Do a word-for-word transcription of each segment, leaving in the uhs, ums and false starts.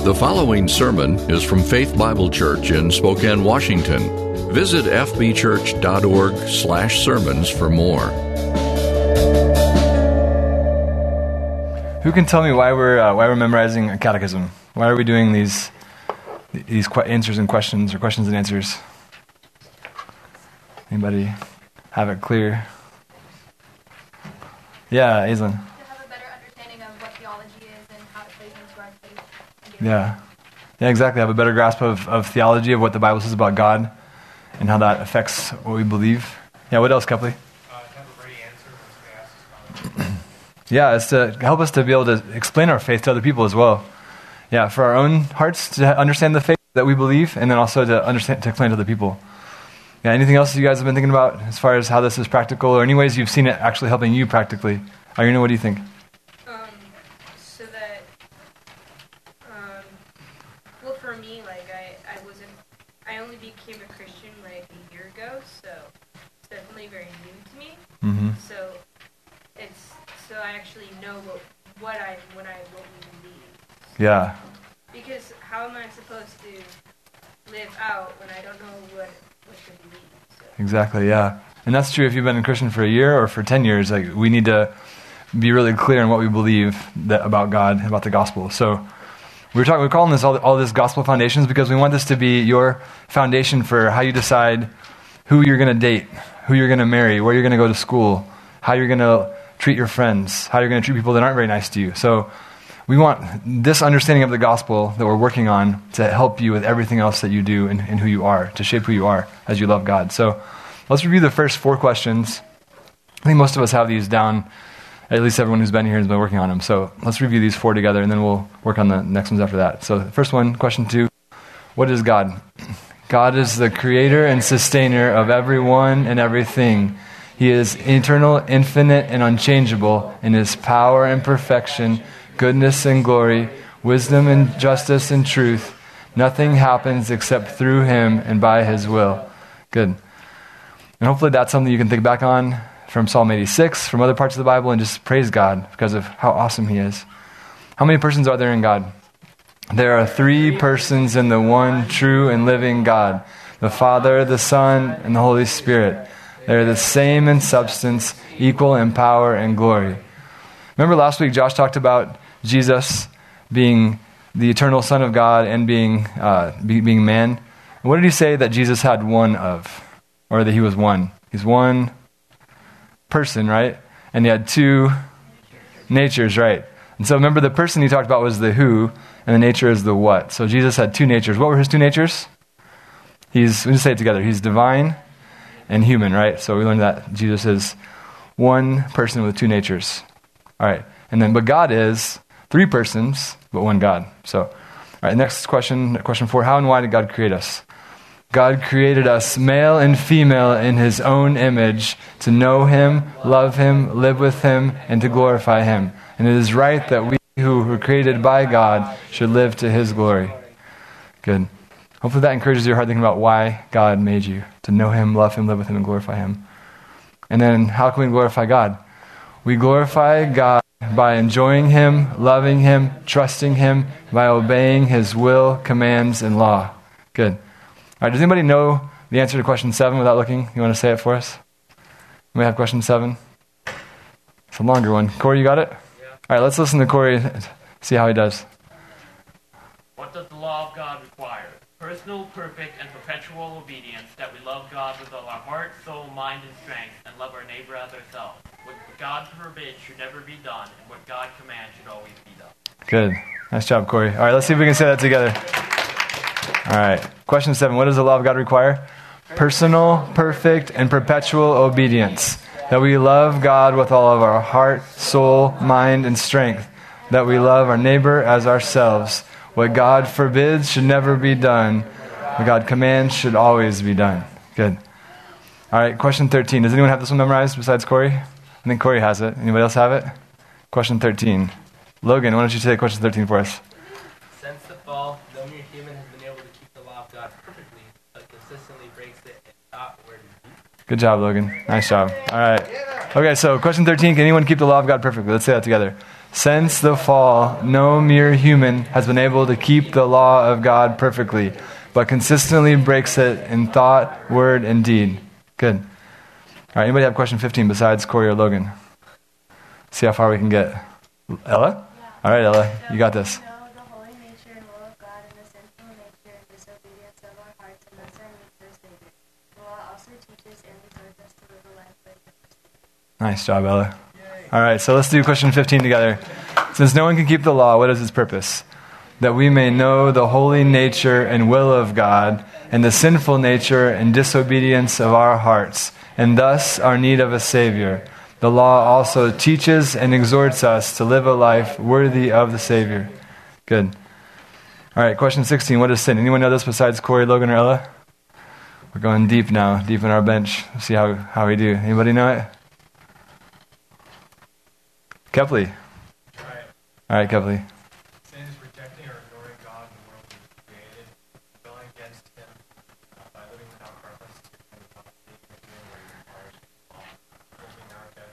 The following sermon is from Faith Bible Church in Spokane, Washington. Visit f b church dot org slash sermons for more. Who can tell me why we're uh, why we're memorizing a catechism? Why are we doing these these qu- answers and questions or questions and answers? Anybody have it clear? Yeah, Aislinn. To have a better understanding of what theology is and how it plays into our faith. Yeah. Yeah, exactly. Have a better grasp of, of theology, of what the Bible says about God and how that affects what we believe. Yeah, what else, Kepley? Uh, have a ready answer when somebody asks. Yeah, it's to help us to be able to explain our faith to other people as well. Yeah, for our own hearts to understand the faith that we believe, and then also to understand to explain to other people. Yeah, anything else you guys have been thinking about as far as how this is practical, or any ways you've seen it actually helping you practically? Irina, what do you think? Um, so that, um, well, for me, like, I, I wasn't, I only became a Christian, like, a year ago, so it's definitely very new to me. Mm-hmm. So, it's, so I actually know what, what I, what I, what we believe. Yeah. Because how am I supposed to live out when I don't know what, what to believe? So. Exactly, yeah. And that's true if you've been a Christian for a year or for ten years. Like, we need to be really clear in what we believe that, about God, about the gospel. So we're talking, we're calling this all, all this gospel foundations because we want this to be your foundation for how you decide who you're going to date, who you're going to marry, where you're going to go to school, how you're going to treat your friends, how you're going to treat people that aren't very nice to you. So we want this understanding of the gospel that we're working on to help you with everything else that you do and, and who you are, to shape who you are as you love God. So let's review the first four questions. I think most of us have these down, at least everyone who's been here has been working on them. So let's review these four together, and then we'll work on the next ones after that. So the first one, question two, what is God? God is the creator and sustainer of everyone and everything. He is eternal, infinite, and unchangeable in his power and perfection, goodness and glory, wisdom and justice and truth. Nothing happens except through him and by his will. Good. And hopefully that's something you can think back on from Psalm eighty-six, from other parts of the Bible, and just praise God because of how awesome he is. How many persons are there in God? There are three persons in the one true and living God, the Father, the Son, and the Holy Spirit. They are the same in substance, equal in power and glory. Remember last week Josh talked about Jesus being the eternal Son of God and being uh, be, being man. What did he say that Jesus had one of? Or that he was one? He's one person, right? And he had two natures, right? And so remember the person he talked about was the who, and the nature is the what. So Jesus had two natures. What were his two natures? He's, we just say it together, he's divine and human, right? So we learned that Jesus is one person with two natures. All right. And then, but God is three persons, but one God. So, all right, next question, question four. How and why did God create us? God created us male and female in his own image to know him, love him, live with him, and to glorify him. And it is right that we who were created by God should live to his glory. Good. Hopefully that encourages your heart thinking about why God made you, to know him, love him, live with him, and glorify him. And then how can we glorify God? We glorify God by enjoying him, loving him, trusting him, by obeying his will, commands, and law. Good. All right, does anybody know the answer to question seven without looking? You want to say it for us? We have question seven. It's a longer one. Corey, you got it? Yeah. All right, let's listen to Corey, see how he does. What does the law of God require? Personal, perfect, and perpetual obedience, that we love God with all our heart, soul, mind, and strength, and love our neighbor as ourselves. What God forbids should never be done, and what God commands should always be done. Good. Nice job, Corey. All right, let's see if we can say that together. All right. Question seven. What does the law of God require? Personal, perfect, and perpetual obedience. That we love God with all of our heart, soul, mind, and strength. That we love our neighbor as ourselves. What God forbids should never be done. What God commands should always be done. Good. All right, question thirteen. Does anyone have this one memorized besides Corey? I think Corey has it. Anybody else have it? Question thirteen. Logan, why don't you take question thirteen for us? Since the fall, no mere human has been able to keep the law of God perfectly, but consistently breaks it and not where to be. Good job, Logan. Nice job. All right. Okay, so question thirteen. Can anyone keep the law of God perfectly? Let's say that together. Since the fall, no mere human has been able to keep the law of God perfectly, but consistently breaks it in thought, word, and deed. Good. All right, anybody have question fifteen besides Corey or Logan? See how far we can get. Ella? All right, Ella, you got this. Know the holy nature and will of God and the sinful nature and disobedience of our hearts, and thus our need for a Savior. The law also teaches and exhorts us to live a life like Christ. Nice job, Ella. All right, so let's do question fifteen together. Since no one can keep the law, what is its purpose? That we may know the holy nature and will of God, and the sinful nature and disobedience of our hearts, and thus our need of a Savior. The law also teaches and exhorts us to live a life worthy of the Savior. Good. All right, question sixteen. What is sin? Anyone know this besides Corey, Logan, or Ella? We're going deep now, deep in our bench. Let's see how, how we do. Anybody know it? Kepley. Right. All right, Kepley. Sin is rejecting or ignoring God and the world He created, rebelling against Him uh, by living without purpose, and without doing what He requires of the law, holding our death.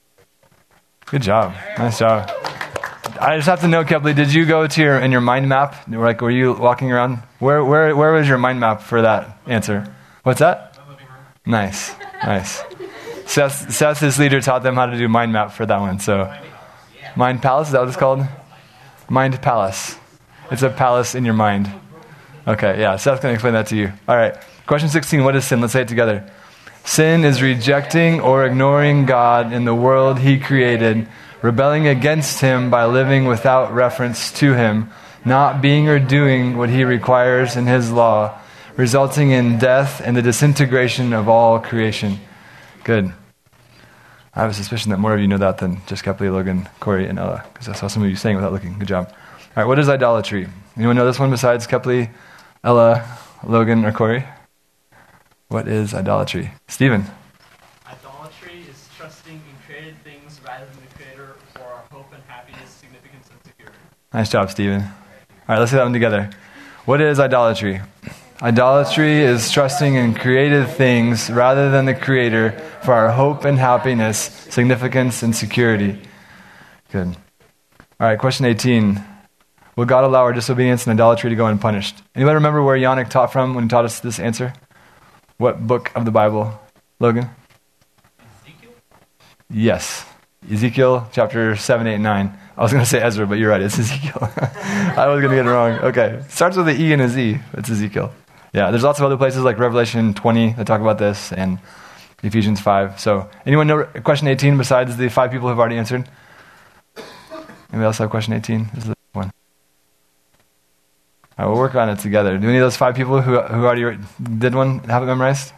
Good job. Nice job. I just have to know, Kepley, did you go to your in your mind map? Like, were you walking around? Where where where was your mind map for that answer? What's that? My living room. Nice, nice. Seth, Seth, his leader, taught them how to do mind map for that one. So, Mind Palace, is that what it's called? Mind Palace. It's a palace in your mind. Okay, yeah, Seth's going to explain that to you. All right, question sixteen, what is sin? Let's say it together. Sin is rejecting or ignoring God in the world He created, rebelling against Him by living without reference to Him, not being or doing what He requires in His law, resulting in death and the disintegration of all creation. Good. I have a suspicion that more of you know that than just Kepley, Logan, Corey, and Ella, because I saw some of you saying without looking. Good job. All right, what is idolatry? Anyone know this one besides Kepley, Ella, Logan, or Corey? What is idolatry? Stephen. Idolatry is trusting in created things rather than the Creator for our hope and happiness, significance, and security. Nice job, Stephen. All right, let's say that one together. What is idolatry? Idolatry is trusting in created things rather than the Creator for our hope and happiness, significance, and security. Good. All right, question eighteen. Will God allow our disobedience and idolatry to go unpunished? Anybody remember where Yannick taught from when he taught us this answer? What book of the Bible? Logan? Ezekiel? Yes. Ezekiel chapter seven, eight, and nine. I was going to say Ezra, but you're right. It's Ezekiel. I was going to get it wrong. Okay. Starts with an E and a Z. It's Ezekiel. Yeah, there's lots of other places like Revelation twenty that talk about this, and Ephesians five. So, anyone know question eighteen besides the five people who have already answered? Anybody else have question eighteen? This is the one. All right, we'll work on it together. Do any of those five people who who already did one have it memorized?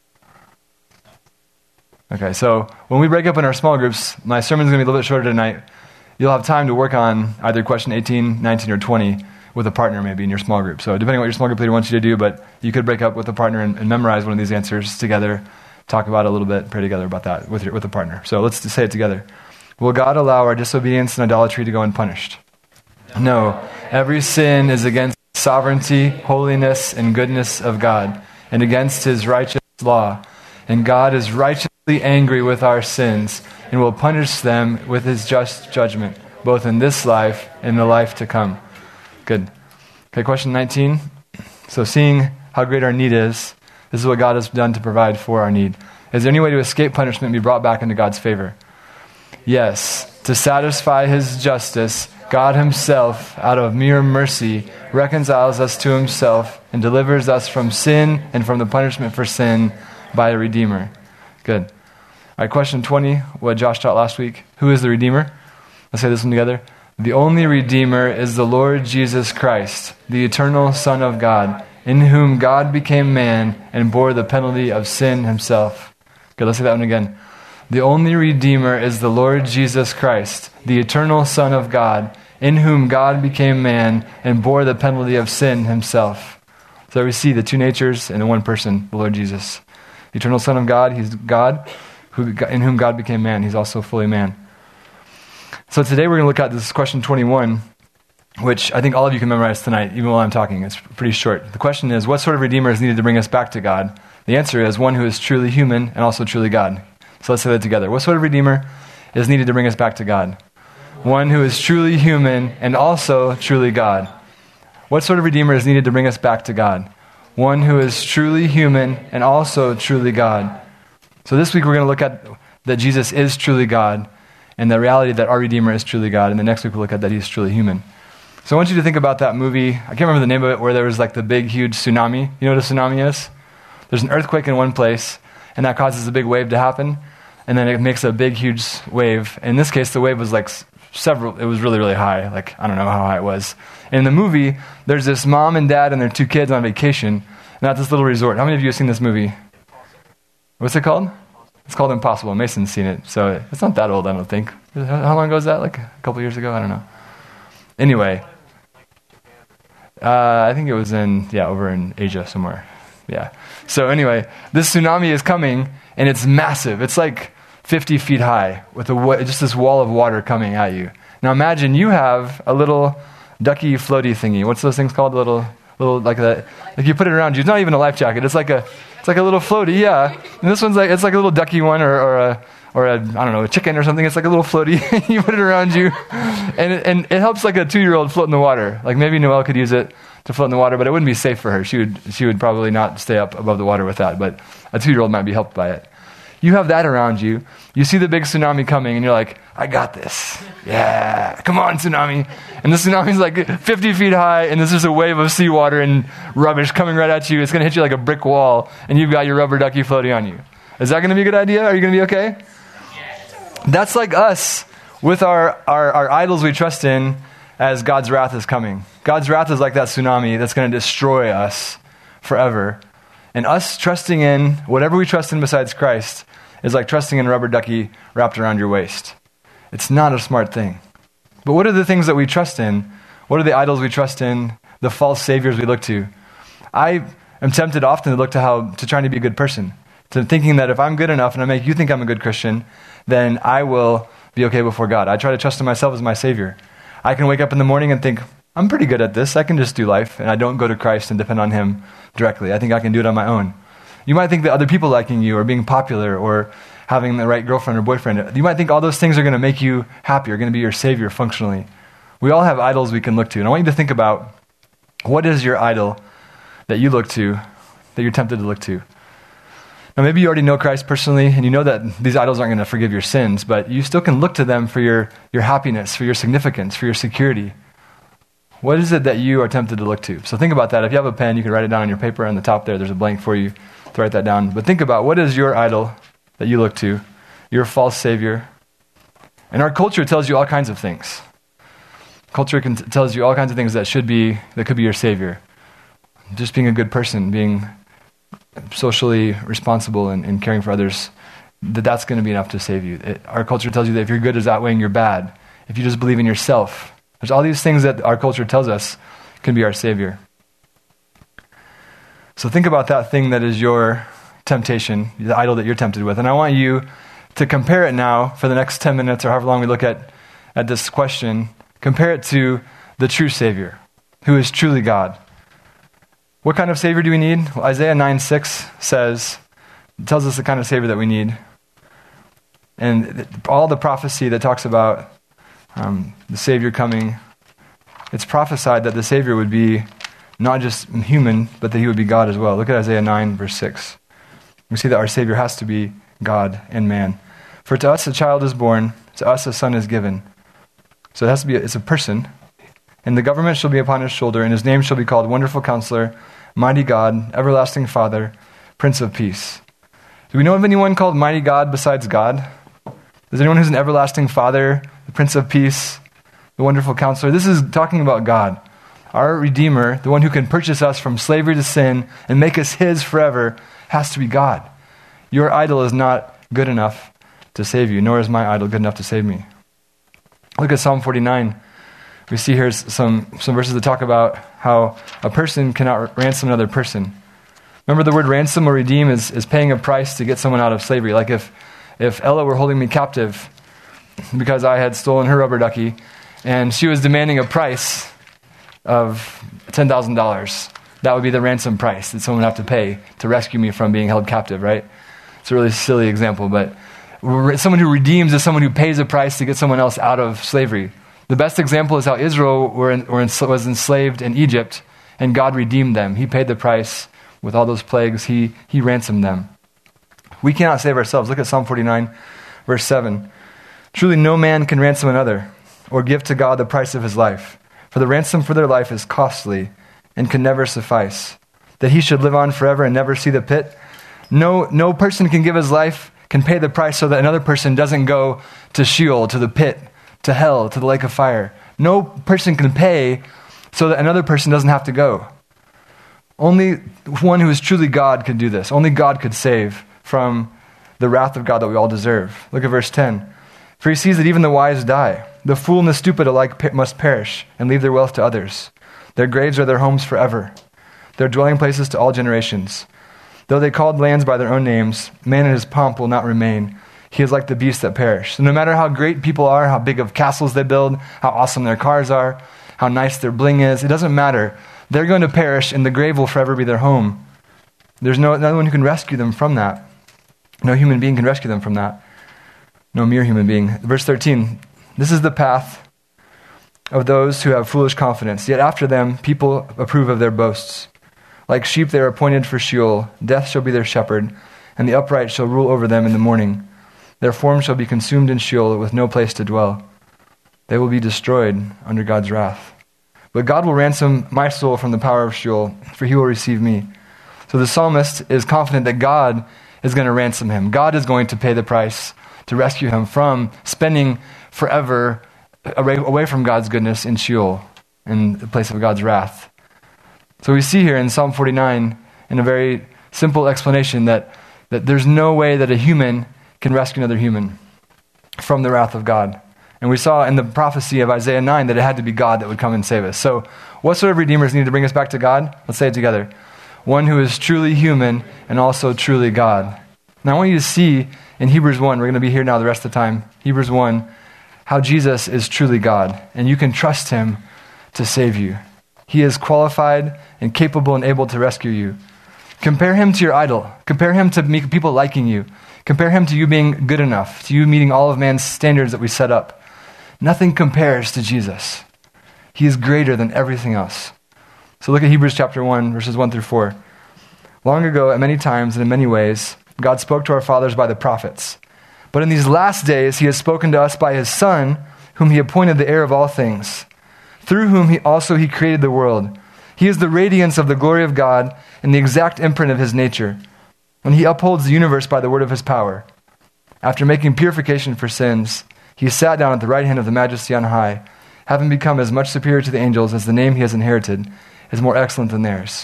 Okay, so when we break up in our small groups, my sermon's going to be a little bit shorter tonight. You'll have time to work on either question eighteen, nineteen, or twenty with a partner maybe in your small group. So depending on what your small group leader wants you to do, but you could break up with a partner and, and memorize one of these answers together, talk about it a little bit, pray together about that with your, with a partner. So let's just say it together. Will God allow our disobedience and idolatry to go unpunished? No. Every sin is against the sovereignty, holiness, and goodness of God, and against His righteous law. And God is righteously angry with our sins and will punish them with His just judgment, both in this life and the life to come. Good. Okay, question nineteen. So seeing how great our need is, this is what God has done to provide for our need. Is there any way to escape punishment and be brought back into God's favor? Yes. To satisfy His justice, God Himself, out of mere mercy, reconciles us to Himself and delivers us from sin and from the punishment for sin by a Redeemer. Good. All right, question twenty, what Josh taught last week. Who is the Redeemer? Let's say this one together. The only Redeemer is the Lord Jesus Christ, the eternal Son of God, in whom God became man and bore the penalty of sin Himself. Good, let's say that one again. The only Redeemer is the Lord Jesus Christ, the eternal Son of God, in whom God became man and bore the penalty of sin Himself. So we see the two natures in the one person, the Lord Jesus. The eternal Son of God, He's God, who, in whom God became man. He's also fully man. So today we're going to look at this question twenty-one, which I think all of you can memorize tonight, even while I'm talking. It's pretty short. The question is, what sort of Redeemer is needed to bring us back to God? The answer is one who is truly human and also truly God. So let's say that together. What sort of Redeemer is needed to bring us back to God? one who is truly human and also truly God. What sort of Redeemer is needed to bring us back to God? One who is truly human and also truly God. So this week we're going to look at that Jesus is truly God and the reality that our Redeemer is truly God. And the next week we'll look at that he's truly human. So I want you to think about that movie. I can't remember the name of it, where there was like the big, huge tsunami. You know what a tsunami is? There's an earthquake in one place, and that causes a big wave to happen. And then it makes a big, huge wave. In this case, the wave was like several, it was really, really high. Like, I don't know how high it was. In the movie, there's this mom and dad and their two kids on vacation, and at this little resort. How many of you have seen this movie? What's it called? It's called Impossible. Mason's seen it, so it's not that old, I don't think. How long ago was that? Like a couple years ago? I don't know. Anyway, uh, I think it was in, yeah, over in Asia somewhere. Yeah. So anyway, this tsunami is coming, and it's massive. It's like fifty feet high with a, just this wall of water coming at you. Now imagine you have a little ducky floaty thingy. What's those things called? A little, little like that. Like you put it around you. It's not even a life jacket. It's like a, it's like a little floaty. Yeah. And this one's like, it's like a little ducky one, or, or a, or a, I don't know, a chicken or something. It's like a little floaty. You put it around you, and it, and it helps like a two-year-old float in the water. Like maybe Noelle could use it to float in the water, but it wouldn't be safe for her. She would, she would probably not stay up above the water with that. But a two-year-old might be helped by it. You have that around you. You see the big tsunami coming, and you're like, I got this. Yeah, come on, tsunami. And the tsunami's like fifty feet high, and there's just a wave of seawater and rubbish coming right at you. It's going to hit you like a brick wall, and you've got your rubber ducky floating on you. Is that going to be a good idea? Are you going to be okay? That's like us with our, our, our idols we trust in as God's wrath is coming. God's wrath is like that tsunami that's going to destroy us forever. And us trusting in whatever we trust in besides Christ is like trusting in a rubber ducky wrapped around your waist. It's not a smart thing. But what are the things that we trust in? What are the idols we trust in? The false saviors we look to? I am tempted often to look to how to trying to be a good person, to thinking that if I'm good enough and I make you think I'm a good Christian, then I will be okay before God. I try to trust in myself as my savior. I can wake up in the morning and think, I'm pretty good at this. I can just do life, and I don't go to Christ and depend on him directly. I think I can do it on my own. You might think that other people liking you or being popular or having the right girlfriend or boyfriend, you might think all those things are going to make you happy, are going to be your savior functionally. We all have idols we can look to. And I want you to think about, what is your idol that you look to, that you're tempted to look to? Now maybe you already know Christ personally, and you know that these idols aren't going to forgive your sins, but you still can look to them for your, your happiness, for your significance, for your security. What is it that you are tempted to look to? So think about that. If you have a pen, you can write it down on your paper. On the top there, there's a blank for you to write that down. But think about, what is your idol that you look to? Your false savior. And our culture tells you all kinds of things. Culture can t- tells you all kinds of things that should be, that could be your savior. Just being a good person, being socially responsible and, and caring for others, that that's going to be enough to save you. It, our culture tells you that if you're good is outweighing your bad. If you just believe in yourself. There's all these things that our culture tells us can be our savior. So think about that thing that is your temptation, the idol that you're tempted with. And I want you to compare it now for the next ten minutes or however long we look at, at this question. Compare it to the true Savior, who is truly God. What kind of Savior do we need? Well, Isaiah nine six says, it tells us the kind of Savior that we need. And all the prophecy that talks about um, the Savior coming, it's prophesied that the Savior would be not just human, but that he would be God as well. Look at Isaiah nine, verse six. We see that our Savior has to be God and man. For to us a child is born, to us a son is given. So it has to be, a, it's a person. And the government shall be upon his shoulder, and his name shall be called Wonderful Counselor, Mighty God, Everlasting Father, Prince of Peace. Do we know of anyone called Mighty God besides God? Is anyone who's an everlasting Father, the Prince of Peace, the Wonderful Counselor? This is talking about God. Our Redeemer, the one who can purchase us from slavery to sin and make us his forever, has to be God. Your idol is not good enough to save you, nor is my idol good enough to save me. Look at Psalm forty-nine. We see here some, some verses that talk about how a person cannot ransom another person. Remember, the word ransom or redeem is, is paying a price to get someone out of slavery. Like if, if Ella were holding me captive because I had stolen her rubber ducky, and she was demanding a price of ten thousand dollars. That would be the ransom price that someone would have to pay to rescue me from being held captive, right? It's a really silly example, but Someone who redeems is someone who pays a price to get someone else out of slavery. The best example is how Israel were in, were in, was enslaved in Egypt, and God redeemed them. He paid the price with all those plagues. He, he ransomed them. We cannot save ourselves. Look at Psalm forty-nine, verse seven. Truly no man can ransom another or give to God the price of his life. For the ransom for their life is costly and can never suffice. That he should live on forever and never see the pit. No, no person can give his life, can pay the price so that another person doesn't go to Sheol, to the pit, to hell, to the lake of fire. No person can pay so that another person doesn't have to go. Only one who is truly God could do this. Only God could save from the wrath of God that we all deserve. Look at verse ten. For he sees that even the wise die. The fool and the stupid alike must perish and leave their wealth to others. Their graves are their homes forever, their dwelling places to all generations. Though they called lands by their own names, man in his pomp will not remain. He is like the beasts that perish. So no matter how great people are, how big of castles they build, how awesome their cars are, how nice their bling is, it doesn't matter. They're going to perish, and the grave will forever be their home. There's no, no one who can rescue them from that. No human being can rescue them from that. No mere human being. Verse thirteen, this is the path of those who have foolish confidence. Yet after them, people approve of their boasts. Like sheep they are appointed for Sheol. Death shall be their shepherd, and the upright shall rule over them in the morning. Their form shall be consumed in Sheol with no place to dwell. They will be destroyed under God's wrath. But God will ransom my soul from the power of Sheol, for he will receive me. So the psalmist is confident that God is going to ransom him. God is going to pay the price to rescue him from spending forever away from God's goodness in Sheol, in the place of God's wrath. So we see here in Psalm forty-nine, in a very simple explanation, that, that there's no way that a human can rescue another human from the wrath of God. And we saw in the prophecy of Isaiah nine that it had to be God that would come and save us. So what sort of redeemers need to bring us back to God? Let's say it together. One who is truly human and also truly God. Now I want you to see in Hebrews one, we're going to be here now the rest of the time, Hebrews one, how Jesus is truly God. And you can trust him to save you. He is qualified and capable and able to rescue you. Compare him to your idol. Compare him to people liking you. Compare him to you being good enough, to you meeting all of man's standards that we set up. Nothing compares to Jesus. He is greater than everything else. So look at Hebrews chapter one, verses one through four. Long ago, at many times and in many ways, God spoke to our fathers by the prophets. But in these last days, he has spoken to us by his Son, whom he appointed the heir of all things, through whom he also he created the world. He is the radiance of the glory of God and the exact imprint of his nature. And he upholds the universe by the word of his power. After making purification for sins, he sat down at the right hand of the Majesty on high, having become as much superior to the angels as the name he has inherited is more excellent than theirs.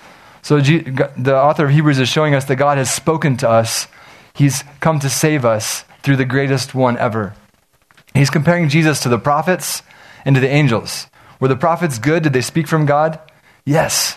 So G- the author of Hebrews is showing us that God has spoken to us. He's come to save us through the greatest one ever. He's comparing Jesus to the prophets and to the angels. Were the prophets good? Did they speak from God? Yes.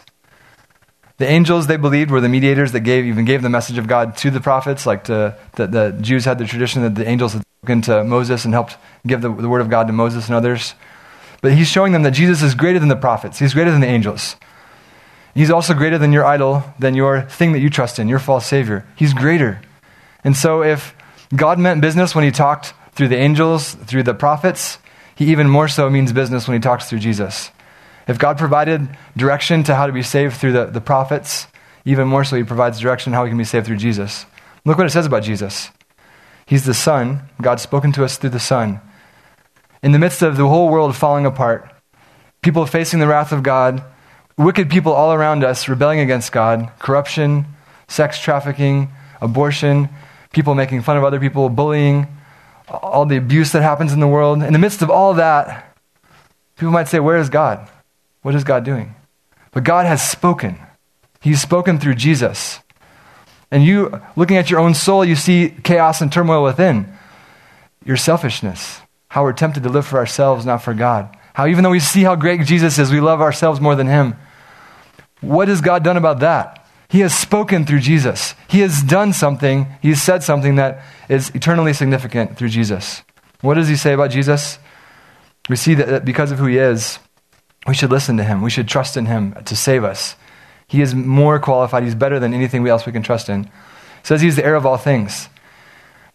The angels, they believed, were the mediators that gave even gave the message of God to the prophets. Like to, the, the Jews had the tradition that the angels had spoken to Moses and helped give the, the word of God to Moses and others. But he's showing them that Jesus is greater than the prophets. He's greater than the angels. He's also greater than your idol, than your thing that you trust in, your false savior. He's greater. And so if God meant business when he talked through the angels, through the prophets, he even more so means business when he talks through Jesus. If God provided direction to how to be saved through the, the prophets, even more so he provides direction how we can be saved through Jesus. Look what it says about Jesus. He's the Son. God's spoken to us through the Son. In the midst of the whole world falling apart, people facing the wrath of God, wicked people all around us rebelling against God, corruption, sex trafficking, abortion, people making fun of other people, bullying, all the abuse that happens in the world. In the midst of all that, people might say, where is God? What is God doing? But God has spoken. He's spoken through Jesus. And you, looking at your own soul, you see chaos and turmoil within. Your selfishness. How we're tempted to live for ourselves, not for God. How even though we see how great Jesus is, we love ourselves more than him. What has God done about that? He has spoken through Jesus. He has done something. He has said something that is eternally significant through Jesus. What does he say about Jesus? We see that because of who he is, we should listen to him. We should trust in him to save us. He is more qualified. He's better than anything else we can trust in. It says he's the heir of all things.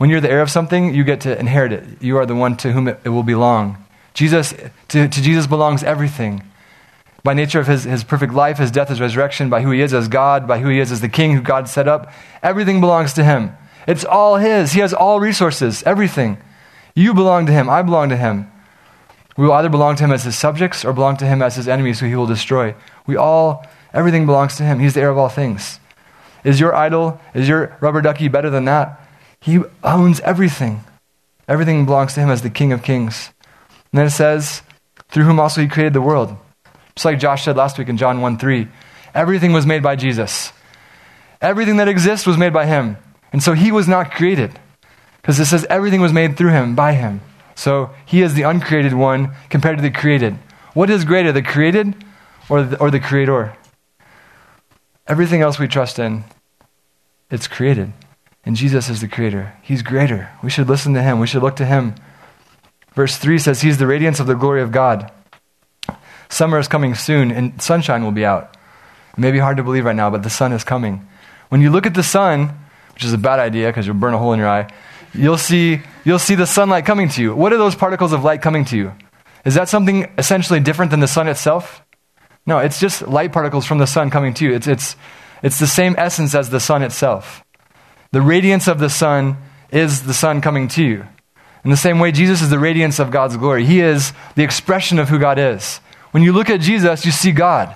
When you're the heir of something, you get to inherit it. You are the one to whom it, it will belong. Jesus, to, to Jesus belongs everything. By nature of his, his perfect life, his death, his resurrection, by who he is as God, by who he is as the king who God set up, everything belongs to him. It's all his. He has all resources, everything. You belong to him. I belong to him. We will either belong to him as his subjects or belong to him as his enemies who he will destroy. We all, everything belongs to him. He's the heir of all things. Is your idol, is your rubber ducky better than that? He owns everything. Everything belongs to him as the King of Kings. And then it says, through whom also he created the world. Just like Josh said last week in John one three, everything was made by Jesus. Everything that exists was made by him. And so he was not created. Because it says everything was made through him, by him. So he is the uncreated one compared to the created. What is greater, the created or the, or the creator? Everything else we trust in, it's created. And Jesus is the creator. He's greater. We should listen to him. We should look to him. Verse three says, he's the radiance of the glory of God. Summer is coming soon, and sunshine will be out. It may be hard to believe right now, but the sun is coming. When you look at the sun, which is a bad idea because you'll burn a hole in your eye, you'll see you'll see the sunlight coming to you. What are those particles of light coming to you? Is that something essentially different than the sun itself? No, it's just light particles from the sun coming to you. It's it's it's the same essence as the sun itself. The radiance of the sun is the sun coming to you. In the same way, Jesus is the radiance of God's glory. He is the expression of who God is. When you look at Jesus, you see God.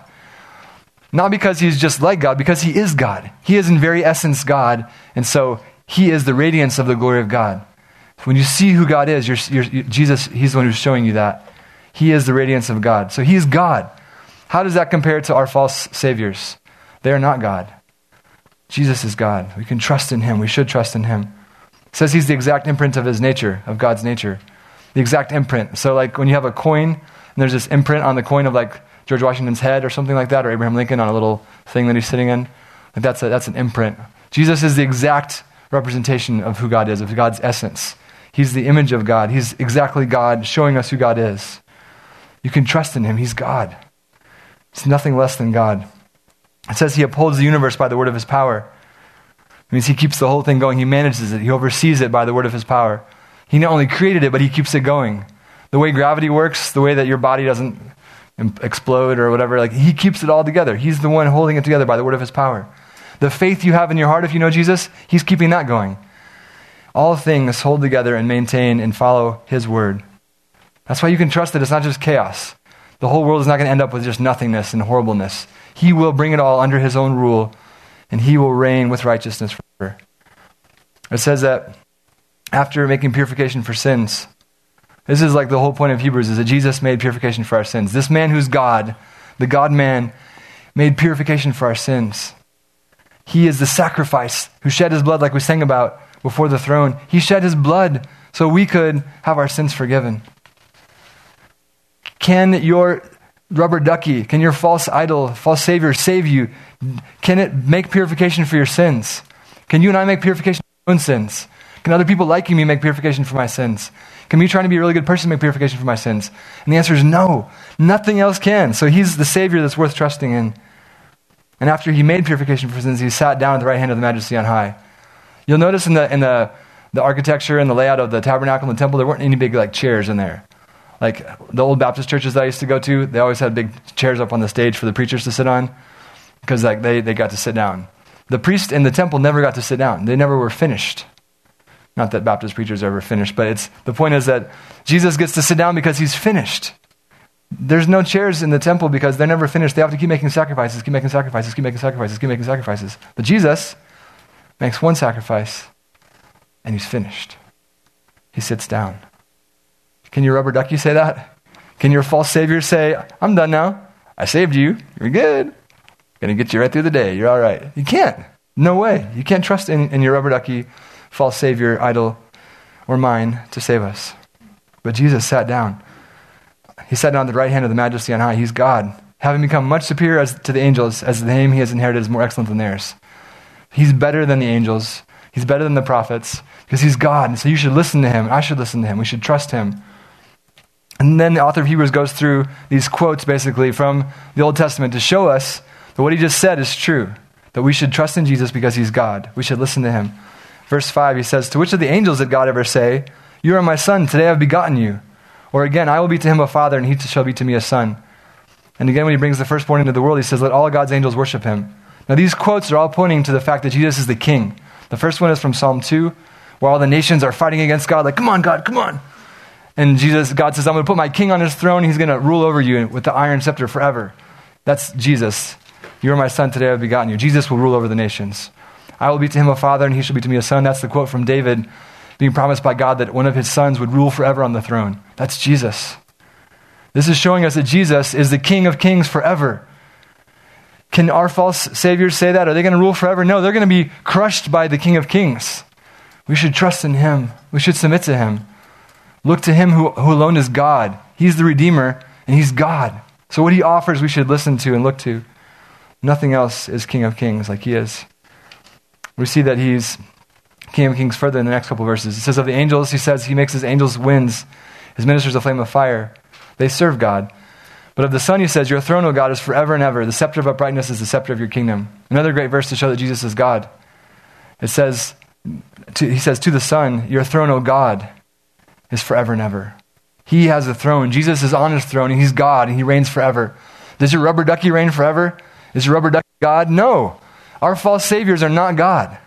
Not because he's just like God, because he is God. He is in very essence God, and so he is the radiance of the glory of God. When you see who God is, you're, you're, you, Jesus, he's the one who's showing you that. He is the radiance of God. So he is God. How does that compare to our false saviors? They are not God. Jesus is God. We can trust in him. We should trust in him. It says he's the exact imprint of his nature, of God's nature. The exact imprint. So like when you have a coin, and there's this imprint on the coin of like George Washington's head or something like that, or Abraham Lincoln on a little thing that he's sitting in. Like that's a, that's an imprint. Jesus is the exact representation of who God is, of God's essence. He's the image of God. He's exactly God, showing us who God is. You can trust in him. He's God. It's nothing less than God. It says he upholds the universe by the word of his power. It means he keeps the whole thing going. He manages it. He oversees it by the word of his power. He not only created it, but he keeps it going. The way gravity works, the way that your body doesn't explode or whatever, like he keeps it all together. He's the one holding it together by the word of his power. The faith you have in your heart, if you know Jesus, he's keeping that going. All things hold together and maintain and follow his word. That's why you can trust that it's not just chaos. The whole world is not going to end up with just nothingness and horribleness. He will bring it all under his own rule, and he will reign with righteousness forever. It says that after making purification for sins, this is like the whole point of Hebrews, is that Jesus made purification for our sins. This man who's God, the God-man, made purification for our sins. He is the sacrifice who shed his blood, like we sang about before the throne. He shed his blood so we could have our sins forgiven. Can your rubber ducky, can your false idol, false savior save you? Can it make purification for your sins? Can you and I make purification for our own sins? Can other people liking me make purification for my sins? Can me trying to be a really good person make purification for my sins? And the answer is no. Nothing else can. So he's the Savior that's worth trusting in. And after he made purification for sins, he sat down at the right hand of the Majesty on high. You'll notice in the in the, the architecture and the layout of the tabernacle and the temple, there weren't any big like chairs in there. Like the old Baptist churches that I used to go to, they always had big chairs up on the stage for the preachers to sit on because like they, they got to sit down. The priest in the temple never got to sit down. They never were finished. Not that Baptist preachers are ever finished, but it's the point is that Jesus gets to sit down because he's finished. There's no chairs in the temple because they're never finished. They have to keep making sacrifices, keep making sacrifices, keep making sacrifices, keep making sacrifices. But Jesus makes one sacrifice and he's finished. He sits down. Can your rubber ducky say that? Can your false savior say, I'm done now. I saved you. You're good. Going to get you right through the day. You're all right. You can't. No way. You can't trust in, in your rubber ducky, false savior, idol, or mine to save us. But Jesus sat down. He sat down at the right hand of the Majesty on high. He's God, having become much superior as, to the angels, as the name he has inherited is more excellent than theirs. He's better than the angels. He's better than the prophets because he's God. And so you should listen to him. I should listen to him. We should trust him. And then the author of Hebrews goes through these quotes basically from the Old Testament to show us that what he just said is true, that we should trust in Jesus because he's God. We should listen to him. Verse five, he says, to which of the angels did God ever say, you are my son, today I have begotten you? Or again, I will be to him a father, and he shall be to me a son. And again, when he brings the firstborn into the world, he says, let all God's angels worship him. Now these quotes are all pointing to the fact that Jesus is the king. The first one is from Psalm two, where all the nations are fighting against God, like, come on, God, come on. And Jesus, God says, I'm going to put my king on his throne. He's going to rule over you with the iron scepter forever. That's Jesus. You are my son, today I have begotten you. Jesus will rule over the nations. I will be to him a father, and he shall be to me a son. That's the quote from David, being promised by God that one of his sons would rule forever on the throne. That's Jesus. This is showing us that Jesus is the King of kings forever. Can our false saviors say that? Are they going to rule forever? No, they're going to be crushed by the King of kings. We should trust in him. We should submit to him. Look to him who, who alone is God. He's the Redeemer, and he's God. So what he offers, we should listen to and look to. Nothing else is King of kings like he is. We see that he's King of kings further in the next couple of verses. It says of the angels, he says he makes his angels winds, his ministers a flame of fire. They serve God. But of the Son, he says, your throne, O God, is forever and ever. The scepter of uprightness is the scepter of your kingdom. Another great verse to show that Jesus is God. It says, to, he says, to the Son, your throne, O God, is forever and ever. He has a throne. Jesus is on his throne, and he's God, and he reigns forever. Does your rubber ducky reign forever? Is your rubber ducky God? No. Our false saviors are not God.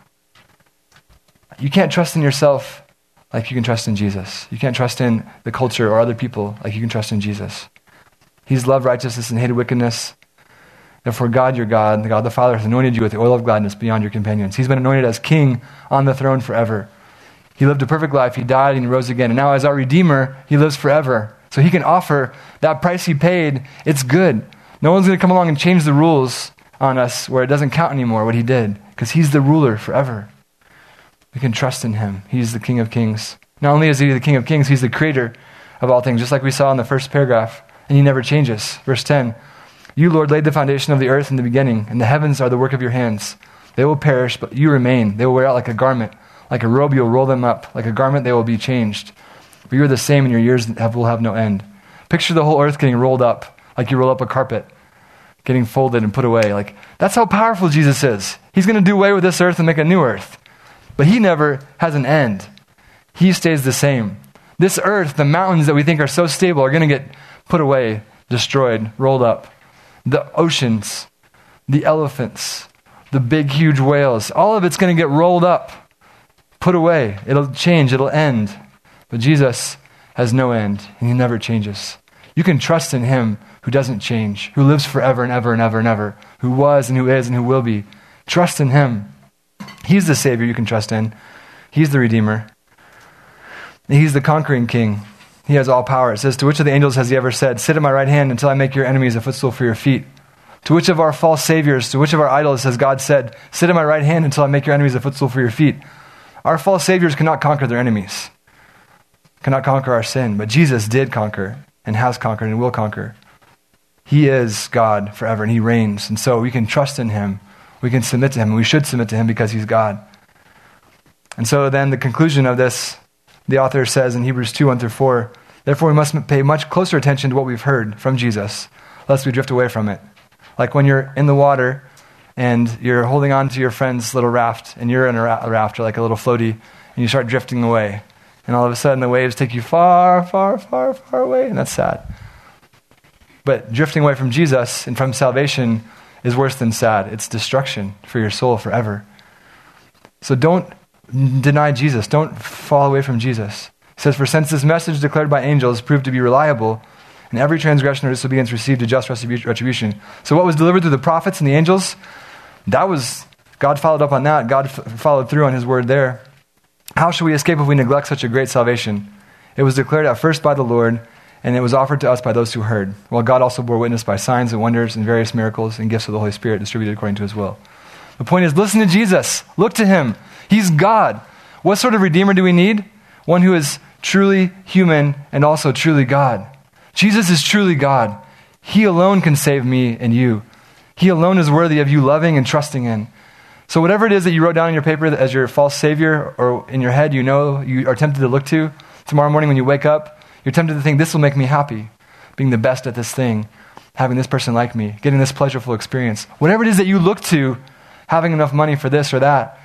You can't trust in yourself like you can trust in Jesus. You can't trust in the culture or other people like you can trust in Jesus. He's loved righteousness and hated wickedness. Therefore, God, your God, God the Father, has anointed you with the oil of gladness beyond your companions. He's been anointed as king on the throne forever. He lived a perfect life. He died and he rose again. And now as our Redeemer, he lives forever. So he can offer that price he paid. It's good. No one's going to come along and change the rules on us where it doesn't count anymore what he did, because he's the ruler forever. We can trust in him. He's the King of kings. Not only is he the King of kings, he's the creator of all things, just like we saw in the first paragraph, and he never changes. Verse ten, you, Lord, laid the foundation of the earth in the beginning, and the heavens are the work of your hands. They will perish, but you remain. They will wear out like a garment. Like a robe, you'll roll them up. Like a garment, they will be changed. But you're the same, and your years have, will have no end. Picture the whole earth getting rolled up, like you roll up a carpet, getting folded and put away. Like, that's how powerful Jesus is. He's going to do away with this earth and make a new earth. But he never has an end. He stays the same. This earth, the mountains that we think are so stable, are going to get put away, destroyed, rolled up. The oceans, the elephants, the big, huge whales, all of it's going to get rolled up, put away. It'll change, it'll end. But Jesus has no end, and he never changes. You can trust in him who doesn't change, who lives forever and ever and ever and ever, who was and who is and who will be. Trust in him. He's the Savior you can trust in. He's the Redeemer. He's the conquering King. He has all power. It says, to which of the angels has he ever said, sit at my right hand until I make your enemies a footstool for your feet? To which of our false saviors, to which of our idols has God said, sit at my right hand until I make your enemies a footstool for your feet? Our false saviors cannot conquer their enemies, cannot conquer our sin, but Jesus did conquer and has conquered and will conquer. He is God forever, and he reigns. And so we can trust in him. We can submit to him, and we should submit to him because he's God. And so then the conclusion of this, the author says in Hebrews two, one through four, therefore we must pay much closer attention to what we've heard from Jesus, lest we drift away from it. Like when you're in the water and you're holding on to your friend's little raft, and you're in a raft or like a little floaty, and you start drifting away. And all of a sudden the waves take you far, far, far, far away, and that's sad. But drifting away from Jesus and from salvation is worse than sad. It's destruction for your soul forever. So don't deny Jesus. Don't fall away from Jesus. It says, for since this message declared by angels proved to be reliable, and every transgression or disobedience received a just retribution. So what was delivered through the prophets and the angels, that was, God followed up on that. God f- followed through on his word there. How shall we escape if we neglect such a great salvation? It was declared at first by the Lord, and it was offered to us by those who heard, while God also bore witness by signs and wonders and various miracles and gifts of the Holy Spirit distributed according to his will. The point is, listen to Jesus. Look to him. He's God. What sort of Redeemer do we need? One who is truly human and also truly God. Jesus is truly God. He alone can save me and you. He alone is worthy of you loving and trusting in. So whatever it is that you wrote down on your paper as your false savior, or in your head you know you are tempted to look to, tomorrow morning when you wake up, you're tempted to think, this will make me happy, being the best at this thing, having this person like me, getting this pleasurable experience. Whatever it is that you look to, having enough money for this or that,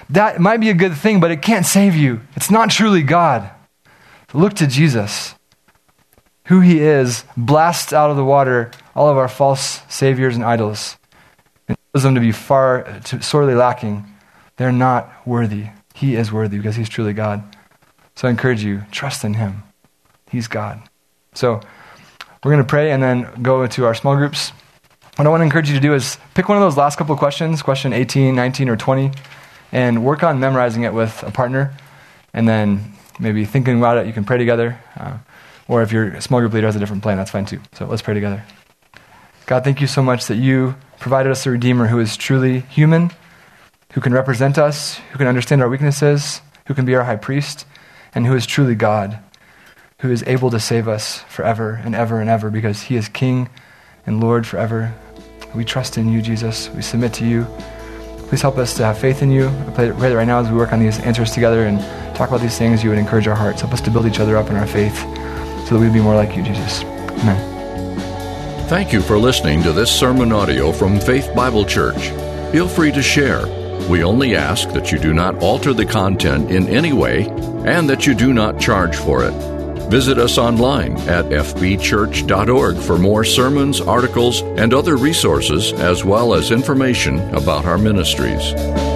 that might be a good thing, but it can't save you. It's not truly God. Look to Jesus, who he is, blasts out of the water all of our false saviors and idols, and shows them to be far, to, sorely lacking. They're not worthy. He is worthy because he's truly God. So I encourage you, trust in him. He's God. So we're going to pray and then go into our small groups. What I want to encourage you to do is pick one of those last couple of questions, question eighteen, nineteen, or twenty, and work on memorizing it with a partner. And then maybe thinking about it, you can pray together. Uh, or if your small group leader has a different plan, that's fine too. So let's pray together. God, thank you so much that you provided us a Redeemer who is truly human, who can represent us, who can understand our weaknesses, who can be our high priest, and who is truly God, who is able to save us forever and ever and ever because he is King and Lord forever. We trust in you, Jesus. We submit to you. Please help us to have faith in you. I pray that right now as we work on these answers together and talk about these things, you would encourage our hearts. Help us to build each other up in our faith so that we would be more like you, Jesus. Amen. Thank you for listening to this sermon audio from Faith Bible Church. Feel free to share. We only ask that you do not alter the content in any way and that you do not charge for it. Visit us online at f b church dot org for more sermons, articles, and other resources, as well as information about our ministries.